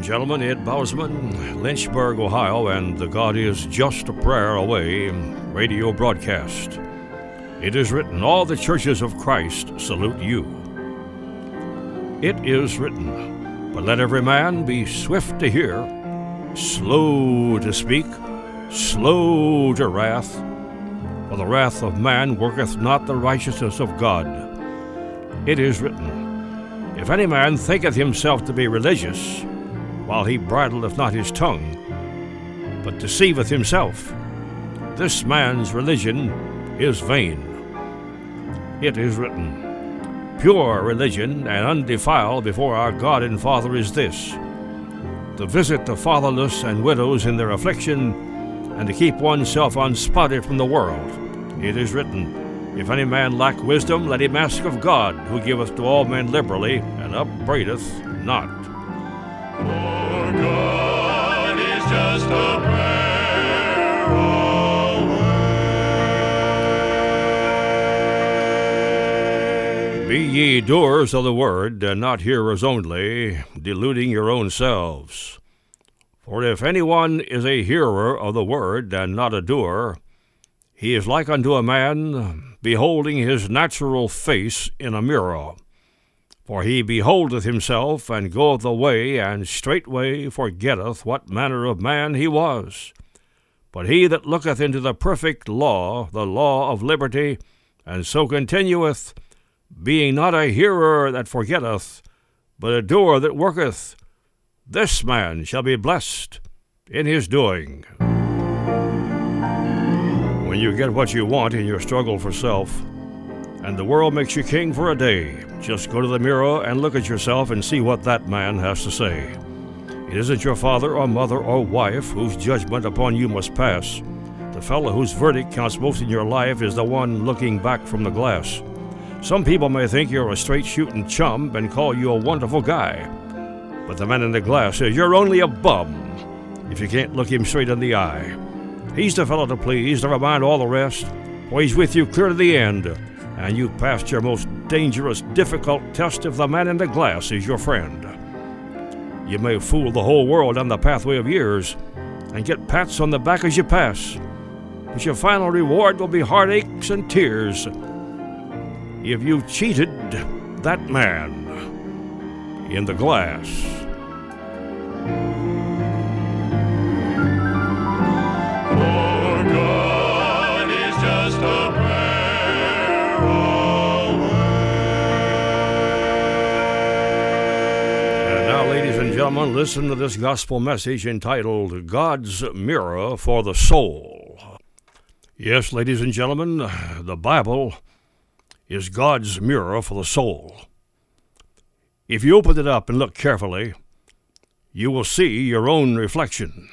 gentlemen, Ed Bousman, Lynchburg, Ohio, and the God is Just a Prayer Away radio broadcast. It is written, all the churches of Christ salute you. It is written, but let every man be swift to hear, slow to speak, slow to wrath, for the wrath of man worketh not the righteousness of God. It is written, if any man thinketh himself to be religious, while he bridleth not his tongue, but deceiveth himself, this man's religion is vain. It is written, pure religion and undefiled before our God and Father is this, to visit the fatherless and widows in their affliction, and to keep oneself unspotted from the world. It is written, if any man lack wisdom, let him ask of God, who giveth to all men liberally, and upbraideth not. For God is just a prayer away. Be ye doers of the word, and not hearers only, deluding your own selves. For if any one is a hearer of the word, and not a doer, he is like unto a man beholding his natural face in a mirror. For he beholdeth himself, and goeth away, and straightway forgetteth what manner of man he was. But he that looketh into the perfect law, the law of liberty, and so continueth, being not a hearer that forgetteth, but a doer that worketh, this man shall be blessed in his doing. When you get what you want in your struggle for self, and the world makes you king for a day, just go to the mirror and look at yourself and see what that man has to say. It isn't your father or mother or wife whose judgment upon you must pass. The fellow whose verdict counts most in your life is the one looking back from the glass. Some people may think you're a straight-shooting chum and call you a wonderful guy. But the man in the glass says you're only a bum if you can't look him straight in the eye. He's the fellow to please, never mind all the rest, for he's with you clear to the end. And you passed your most dangerous, difficult test if the man in the glass is your friend. You may fool the whole world down the pathway of years and get pats on the back as you pass, but your final reward will be heartaches and tears if you've cheated that man in the glass. For God is just a prayer away. And now, ladies and gentlemen, listen to this gospel message entitled God's Mirror for the Soul. Yes, ladies and gentlemen, the Bible is God's mirror for the soul. If you open it up and look carefully, you will see your own reflection.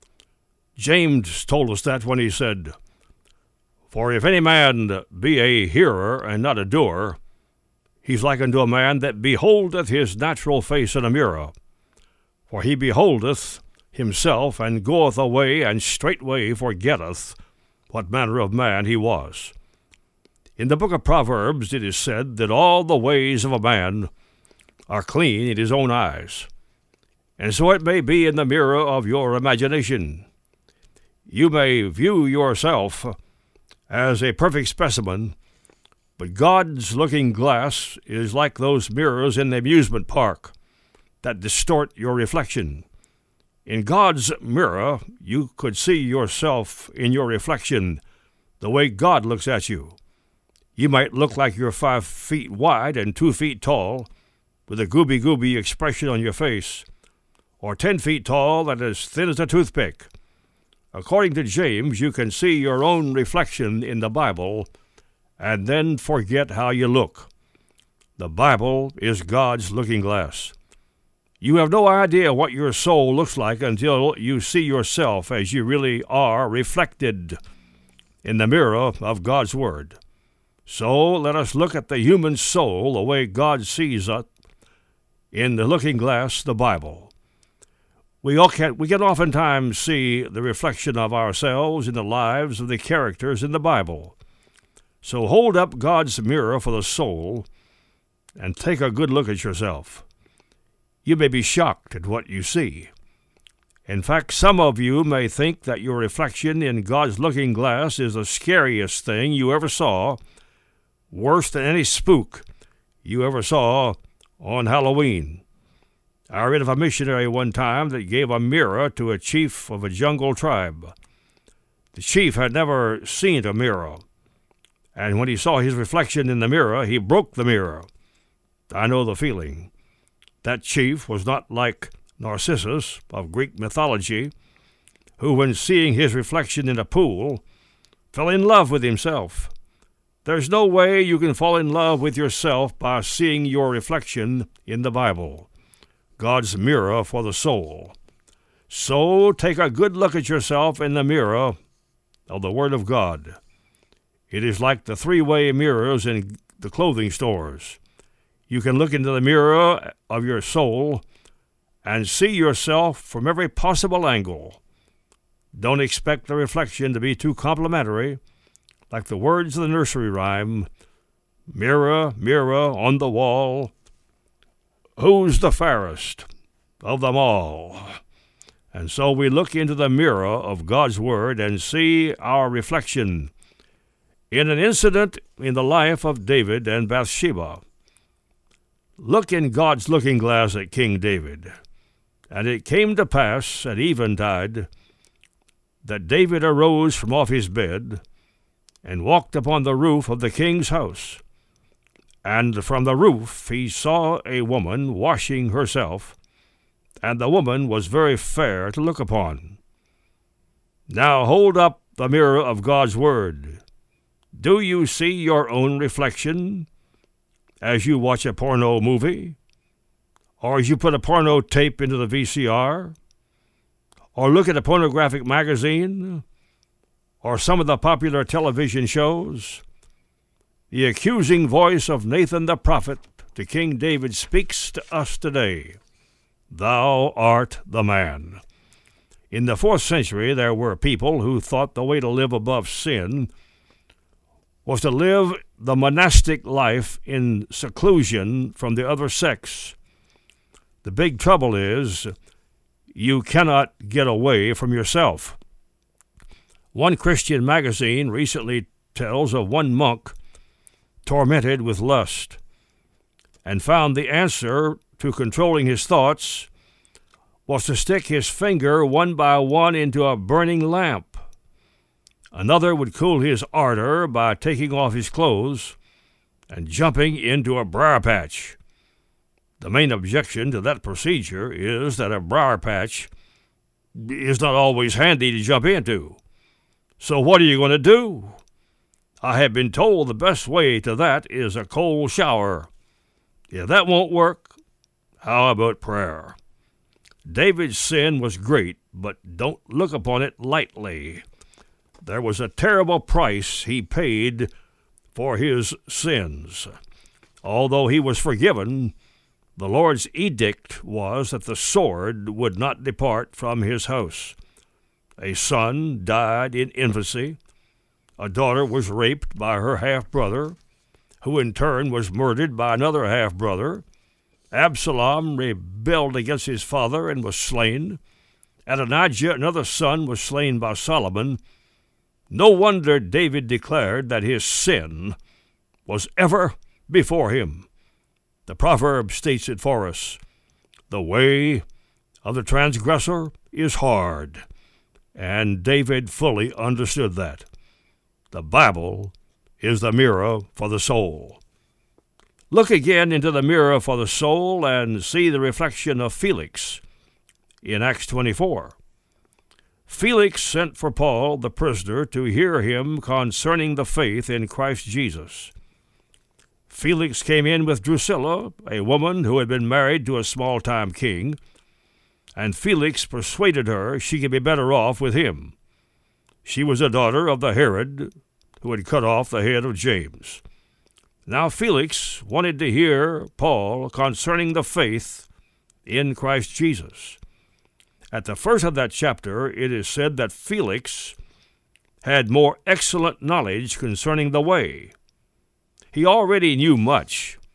James told us that when he said, for if any man be a hearer and not a doer, he's like unto a man that beholdeth his natural face in a mirror. For he beholdeth himself, and goeth away, and straightway forgetteth what manner of man he was. In the book of Proverbs it is said that all the ways of a man are clean in his own eyes. And so it may be in the mirror of your imagination. You may view yourself as a perfect specimen, but God's looking glass is like those mirrors in the amusement park that distort your reflection. In God's mirror, you could see yourself in your reflection the way God looks at you. You might look like you're 5 feet wide and 2 feet tall, with a gooby-gooby expression on your face, or 10 feet tall and as thin as a toothpick. According to James, you can see your own reflection in the Bible and then forget how you look. The Bible is God's looking glass. You have no idea what your soul looks like until you see yourself as you really are reflected in the mirror of God's Word. So let us look at the human soul the way God sees it in the looking glass, the Bible. We can oftentimes see the reflection of ourselves in the lives of the characters in the Bible. So hold up God's mirror for the soul and take a good look at yourself. you may be shocked at what you see. In fact, some of you may think that your reflection in God's looking glass is the scariest thing you ever saw, worse than any spook you ever saw on Halloween. I read of a missionary one time that gave a mirror to a chief of a jungle tribe. The chief had never seen a mirror, and when he saw his reflection in the mirror, he broke the mirror. I know the feeling. That chief was not like Narcissus of Greek mythology, who, when seeing his reflection in a pool, fell in love with himself. There's no way you can fall in love with yourself by seeing your reflection in the Bible, God's mirror for the soul. So take a good look at yourself in the mirror of the Word of God. It is like the three-way mirrors in the clothing stores. You can look into the mirror of your soul and see yourself from every possible angle. Don't expect the reflection to be too complimentary, like the words of the nursery rhyme, "Mirror, mirror on the wall, who's the fairest of them all?" And so we look into the mirror of God's Word and see our reflection in an incident in the life of David and Bathsheba. Look in God's looking glass at King David. And it came to pass at eventide that David arose from off his bed and walked upon the roof of the king's house. And from the roof he saw a woman washing herself, and the woman was very fair to look upon. Now hold up the mirror of God's Word. Do you see your own reflection as you watch a porno movie? Or as you put a porno tape into the VCR? Or look at a pornographic magazine? Or some of the popular television shows? The accusing voice of Nathan the prophet to King David speaks to us today. Thou art the man. In the 4th century, there were people who thought the way to live above sin was to live the monastic life in seclusion from the other sex. The big trouble is you cannot get away from yourself. One Christian magazine recently tells of one monk tormented with lust and found the answer to controlling his thoughts was to stick his finger one by one into a burning lamp. Another would cool his ardor by taking off his clothes and jumping into a briar patch. The main objection to that procedure is that a briar patch is not always handy to jump into. So what are you going to do? I have been told the best way to that is a cold shower. If that won't work, how about prayer? David's sin was great, but don't look upon it lightly. There was a terrible price he paid for his sins. Although he was forgiven, the Lord's edict was that the sword would not depart from his house. A son died in infancy. A daughter was raped by her half-brother, who in turn was murdered by another half-brother. Absalom rebelled against his father and was slain. Adonijah, another son, was slain by Solomon. No wonder David declared that his sin was ever before him. The proverb states it for us. The way of the transgressor is hard, and David fully understood that. The Bible is the mirror for the soul. Look again into the mirror for the soul and see the reflection of Felix in Acts 24. Felix sent for Paul, the prisoner, to hear him concerning the faith in Christ Jesus. Felix came in with Drusilla, a woman who had been married to a small-time king, and Felix persuaded her she could be better off with him. She was a daughter of the Herod who had cut off the head of James. Now Felix wanted to hear Paul concerning the faith in Christ Jesus. At the first of that chapter, it is said that Felix had more excellent knowledge concerning the way. He already knew much,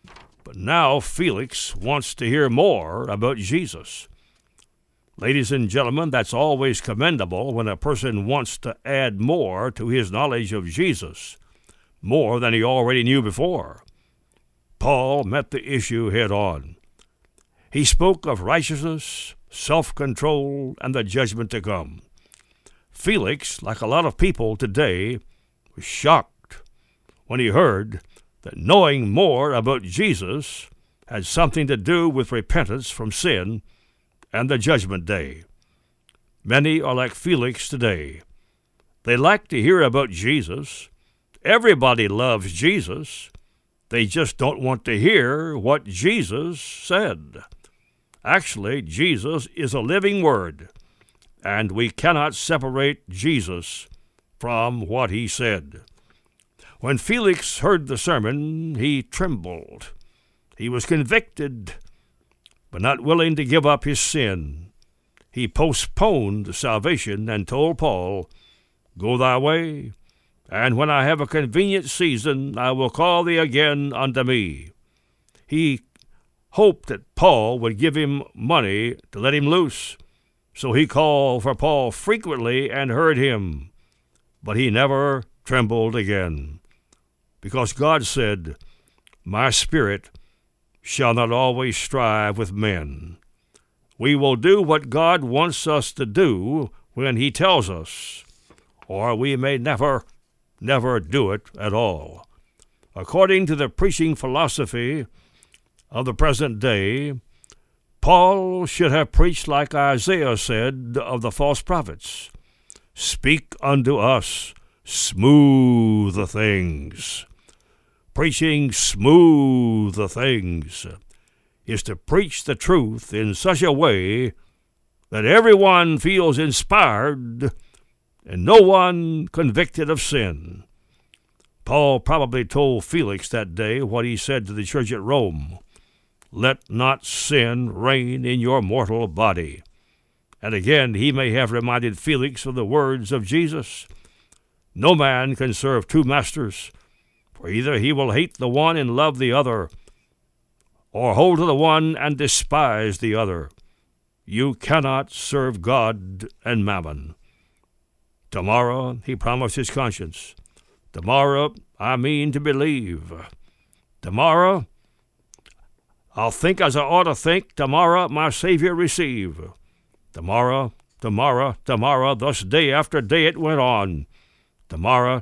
But now Felix wants to hear more about Jesus. Ladies and gentlemen, that's always commendable when a person wants to add more to his knowledge of Jesus, more than he already knew before. Paul met the issue head on. He spoke of righteousness, self-control, and the judgment to come. Felix, like a lot of people today, was shocked when he heard that knowing more about Jesus had something to do with repentance from sin and the judgment day. Many are like Felix today. They like to hear about Jesus. Everybody loves Jesus. They just don't want to hear what Jesus said. Actually, Jesus is a living word, and we cannot separate Jesus from what he said. When Felix heard the sermon, he trembled. He was convicted, but not willing to give up his sin. He postponed salvation and told Paul, "Go thy way, and when I have a convenient season, I will call thee again unto me." He hoped that Paul would give him money to let him loose, so he called for Paul frequently and heard him. But he never trembled again, because God said, "My spirit shall not always strive with men." We will do what God wants us to do when he tells us, or we may never do it at all. According to the preaching philosophy of the present day, Paul should have preached like Isaiah said of the false prophets, "Speak unto us smooth things." Preaching smooth things is to preach the truth in such a way that everyone feels inspired and no one convicted of sin. Paul probably told Felix that day what he said to the church at Rome, "Let not sin reign in your mortal body." And again, he may have reminded Felix of the words of Jesus, "No man can serve two masters, for either he will hate the one and love the other, or hold to the one and despise the other. You cannot serve God and mammon." Tomorrow, he promised his conscience. Tomorrow, I mean to believe. Tomorrow, I'll think as I ought to think. Tomorrow, my Savior receive. Tomorrow, thus day after day it went on. Tomorrow,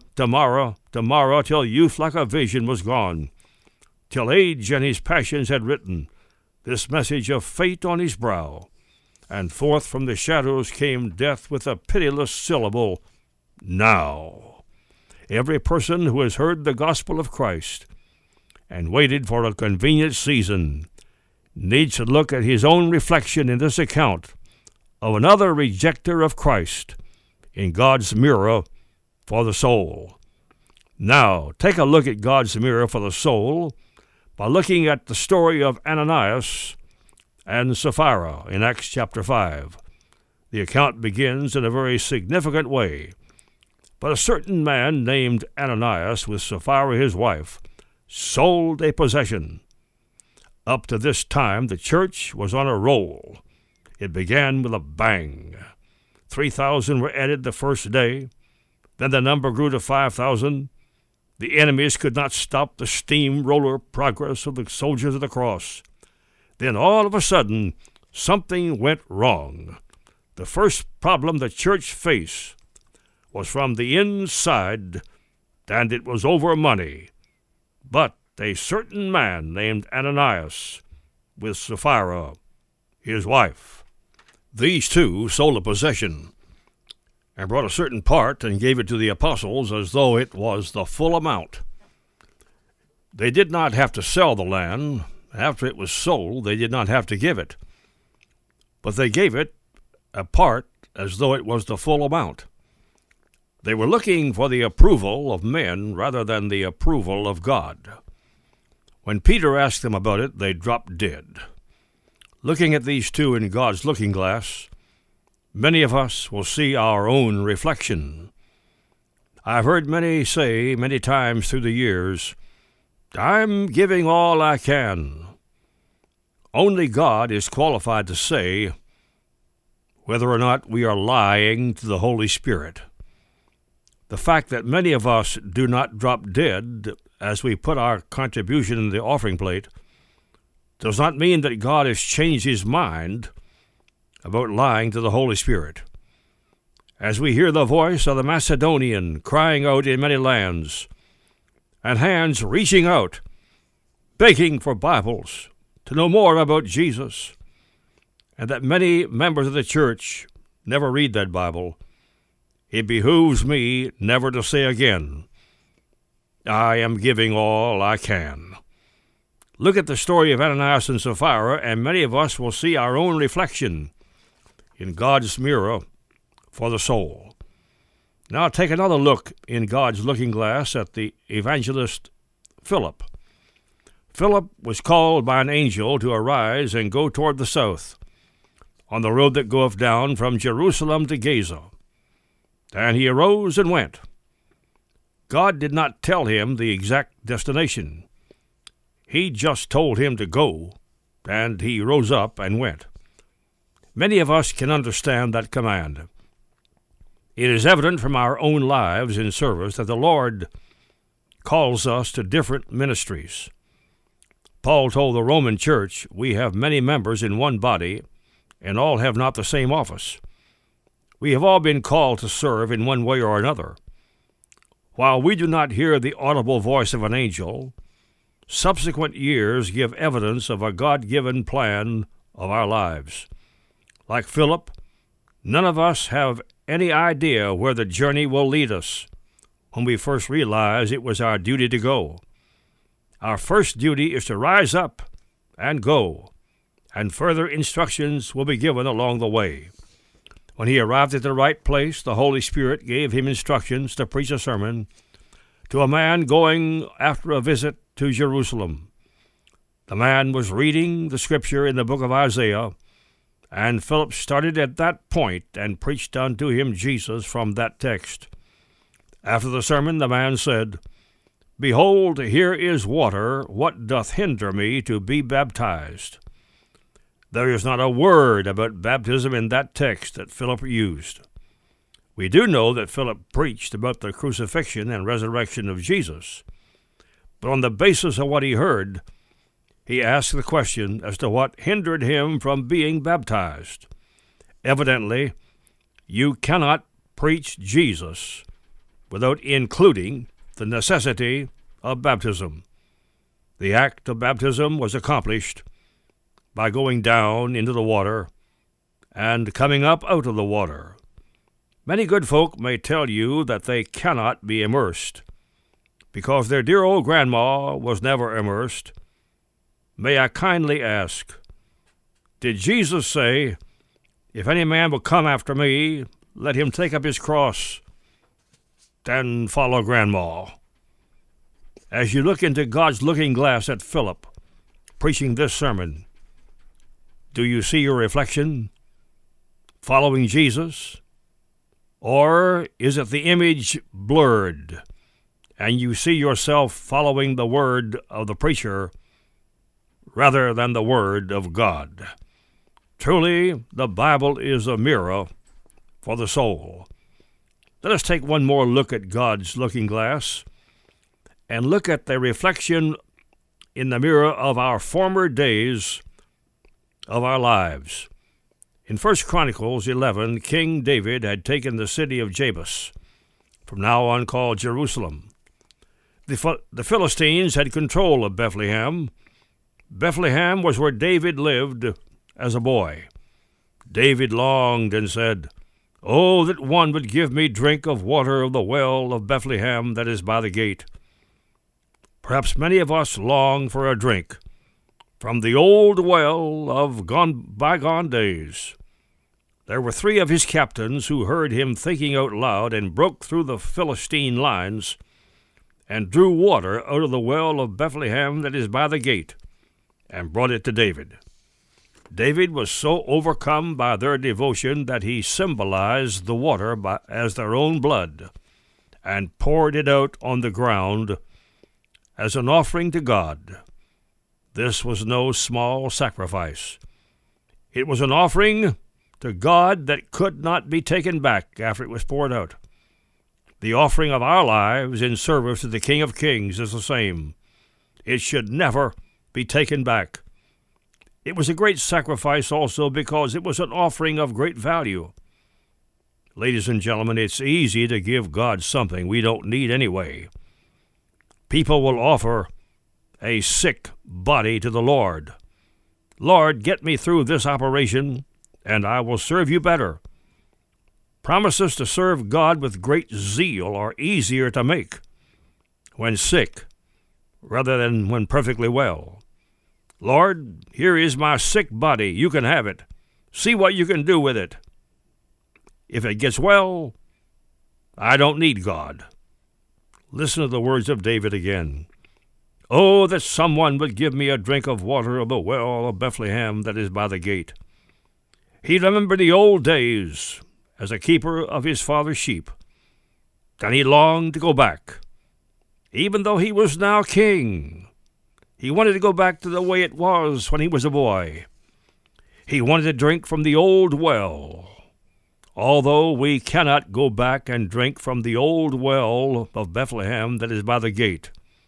till youth like a vision was gone, till age and his passions had written this message of fate on his brow, and forth from the shadows came death with a pitiless syllable, "Now." Every person who has heard the gospel of Christ and waited for a convenient season needs to look at his own reflection in this account of another rejecter of Christ in God's mirror for the soul. Now, take a look at God's mirror for the soul by looking at the story of Ananias and Sapphira in Acts chapter 5. The account begins in a very significant way. But a certain man named Ananias, with Sapphira his wife, sold a possession. Up to this time, the church was on a roll. It began with a bang. 3,000 were added the first day. Then the number grew to 5,000. The enemies could not stop the steamroller progress of the soldiers of the cross. Then all of a sudden, something went wrong. The first problem the church faced was from the inside, and it was over money. But a certain man named Ananias, with Sapphira, his wife, these two sold a possession and brought a certain part and gave it to the apostles as though it was the full amount. They did not have to sell the land. After it was sold, they did not have to give it. But they gave it a part as though it was the full amount. They were looking for the approval of men rather than the approval of God. When Peter asked them about it, they dropped dead. Looking at these two in God's looking glass, many of us will see our own reflection. I've heard many say many times through the years, I'm giving all I can. Only God is qualified to say whether or not we are lying to the Holy Spirit. The fact that many of us do not drop dead as we put our contribution in the offering plate does not mean that God has changed his mind about lying to the Holy Spirit. As we hear the voice of the Macedonian crying out in many lands, and hands reaching out, begging for Bibles to know more about Jesus, and that many members of the church never read that Bible, it behooves me never to say again, I am giving all I can. Look at the story of Ananias and Sapphira, and many of us will see our own reflection in God's mirror for the soul. Now take another look in God's looking glass at the evangelist Philip. Philip was called by an angel to arise and go toward the south, on the road that goeth down from Jerusalem to Gaza. And he arose and went. God did not tell him the exact destination. He just told him to go, and he rose up and went. Many of us can understand that command. It is evident from our own lives in service that the Lord calls us to different ministries. Paul told the Roman church, we have many members in one body, and all have not the same office. We have all been called to serve in one way or another. While we do not hear the audible voice of an angel, subsequent years give evidence of a God-given plan of our lives. Like Philip, none of us have any idea where the journey will lead us when we first realize it was our duty to go. Our first duty is to rise up and go, and further instructions will be given along the way. When he arrived at the right place, the Holy Spirit gave him instructions to preach a sermon to a man going after a visit to Jerusalem. The man was reading the scripture in the book of Isaiah, and Philip started at that point and preached unto him Jesus from that text. After the sermon, the man said, Behold, here is water. What doth hinder me to be baptized? There is not a word about baptism in that text that Philip used. We do know that Philip preached about the crucifixion and resurrection of Jesus, but on the basis of what he heard, he asked the question as to what hindered him from being baptized. Evidently, you cannot preach Jesus without including the necessity of baptism. The act of baptism was accomplished by going down into the water and coming up out of the water. Many good folk may tell you that they cannot be immersed because their dear old grandma was never immersed. May I kindly ask, did Jesus say, If any man will come after me, let him take up his cross and follow grandma? As you look into God's looking glass at Philip preaching this sermon, do you see your reflection following Jesus? Or is it the image blurred, and you see yourself following the word of the preacher rather than the word of God? Truly, the Bible is a mirror for the soul. Let us take one more look at God's looking glass and look at the reflection in the mirror of our former days of our lives. In 1 Chronicles 11, King David had taken the city of Jebus, from now on called Jerusalem. The Philistines had control of Bethlehem. Bethlehem was where David lived as a boy. David longed and said, Oh, that one would give me drink of water of the well of Bethlehem that is by the gate. Perhaps many of us long for a drink from the old well of bygone days. There were 3 of his captains who heard him thinking out loud and broke through the Philistine lines and drew water out of the well of Bethlehem that is by the gate and brought it to David. David was so overcome by their devotion that he symbolized the water as their own blood and poured it out on the ground as an offering to God. This was no small sacrifice. It was an offering to God that could not be taken back after it was poured out. The offering of our lives in service to the King of Kings is the same. It should never be taken back. It was a great sacrifice also because it was an offering of great value. Ladies and gentlemen, it's easy to give God something we don't need anyway. People will offer a sick body to the Lord. Lord, get me through this operation, and I will serve you better. Promises to serve God with great zeal are easier to make when sick rather than when perfectly well. Lord, here is my sick body. You can have it. See what you can do with it. If it gets well, I don't need God. Listen to the words of David again. Oh, that someone would give me a drink of water of the well of Bethlehem that is by the gate. He remembered the old days as a keeper of his father's sheep. Then he longed to go back. Even though he was now king, he wanted to go back to the way it was when he was a boy. He wanted to drink from the old well. Although we cannot go back and drink from the old well of Bethlehem that is by the gate,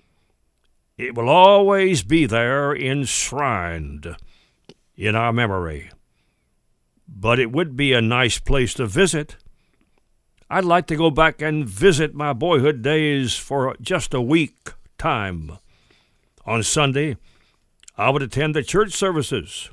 it will always be there enshrined in our memory. But it would be a nice place to visit. I'd like to go back and visit my boyhood days for just a week time. On Sunday, I would attend the church services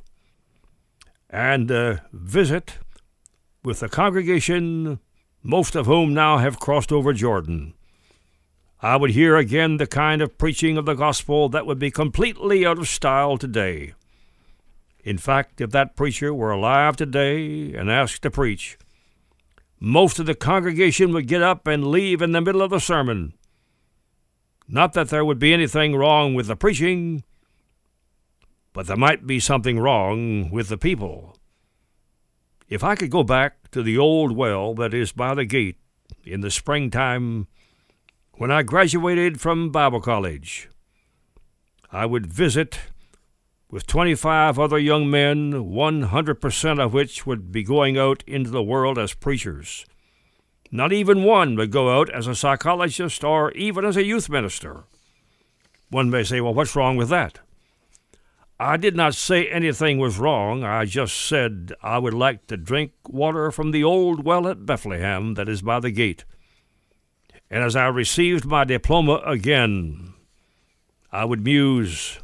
and visit with the congregation, most of whom now have crossed over Jordan. I would hear again the kind of preaching of the gospel that would be completely out of style today. In fact, if that preacher were alive today and asked to preach, most of the congregation would get up and leave in the middle of the sermon. Not that there would be anything wrong with the preaching, but there might be something wrong with the people. If I could go back to the old well that is by the gate in the springtime when I graduated from Bible college, I would visit with 25 other young men, 100% of which would be going out into the world as preachers. Not even one would go out as a psychologist or even as a youth minister. One may say, well, what's wrong with that? I did not say anything was wrong. I just said I would like to drink water from the old well at Bethlehem that is by the gate. And as I received my diploma again, I would muse,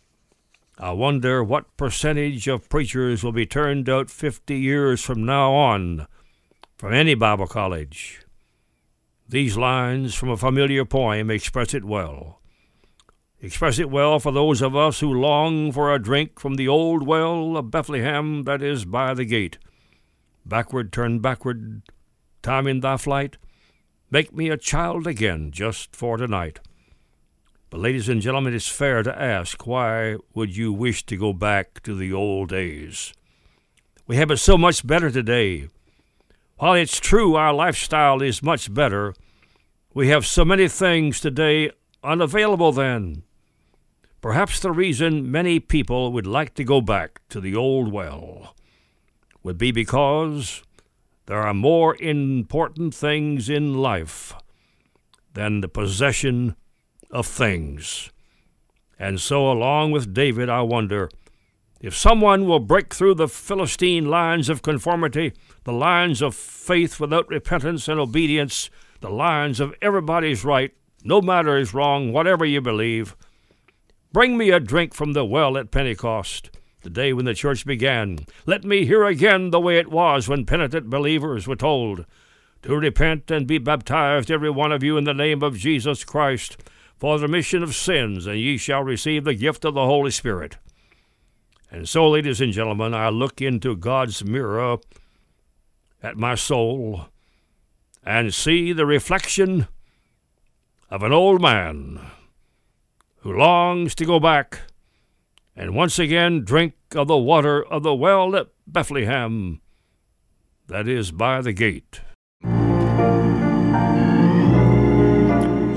I wonder what percentage of preachers will be turned out 50 years from now on from any Bible college. These lines from a familiar poem express it well. Express it well for those of us who long for a drink from the old well of Bethlehem that is by the gate. Backward, turn backward, time in thy flight, make me a child again just for tonight. But ladies and gentlemen, it's fair to ask, why would you wish to go back to the old days? We have it so much better today. While it's true our lifestyle is much better, we have so many things today unavailable then. Perhaps the reason many people would like to go back to the old well would be because there are more important things in life than the possession of things. And so, along with David, I wonder if someone will break through the Philistine lines of conformity, the lines of faith without repentance and obedience, the lines of everybody's right, no matter is wrong, whatever you believe. Bring me a drink from the well at Pentecost, the day when the church began. Let me hear again the way it was when penitent believers were told to repent and be baptized, every one of you, in the name of Jesus Christ, for the remission of sins, and ye shall receive the gift of the Holy Spirit. And so, ladies and gentlemen, I look into God's mirror at my soul and see the reflection of an old man who longs to go back and once again drink of the water of the well at Bethlehem that is by the gate.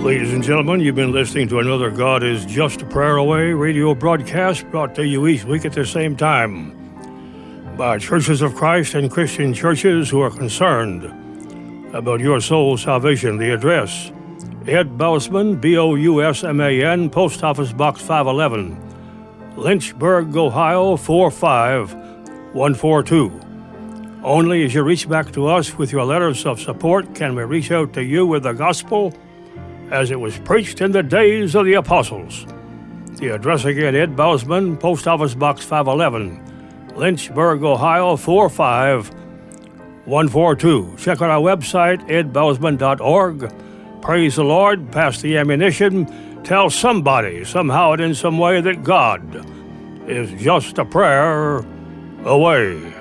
Ladies and gentlemen, you've been listening to another God is Just a Prayer Away radio broadcast brought to you each week at the same time by Churches of Christ and Christian churches who are concerned about your soul's salvation. The address, Ed Bousman, Bousman, Post Office Box 511, Lynchburg, Ohio 45142. Only as you reach back to us with your letters of support can we reach out to you with the gospel as it was preached in the days of the apostles. The address again, Ed Bousman, Post Office Box 511, Lynchburg, Ohio 45142. Check out our website, edbousman.org. Praise the Lord, pass the ammunition, tell somebody, somehow and in some way, that God is just a prayer away.